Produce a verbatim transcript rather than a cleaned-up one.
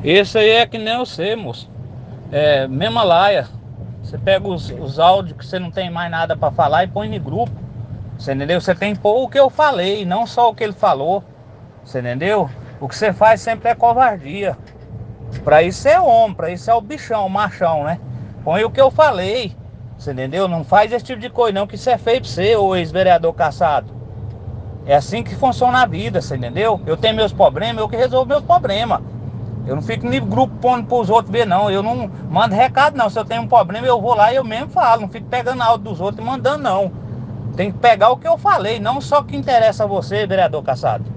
Esse aí é que nem você, moço. É, mesma laia. Você pega os, os áudios que você não tem mais nada pra falar e põe no grupo. Você entendeu? Você tem que pôr o que eu falei, não só o que ele falou. Você entendeu? O que você faz sempre é covardia. Pra isso é homem, pra isso é o bichão, o machão, né? Põe o que eu falei. Você entendeu? Não faz esse tipo de coisa não, que isso é feio pra você, ô ex-vereador caçado. É assim que funciona a vida, você entendeu? Eu tenho meus problemas, eu que resolvo meus problemas. Eu não fico nem grupo pondo pros outros ver, não. Eu não mando recado, não. Se eu tenho um problema, eu vou lá e eu mesmo falo. Não fico pegando áudio dos outros e mandando, não. Tem que pegar o que eu falei, não só o que interessa a você, vereador caçado.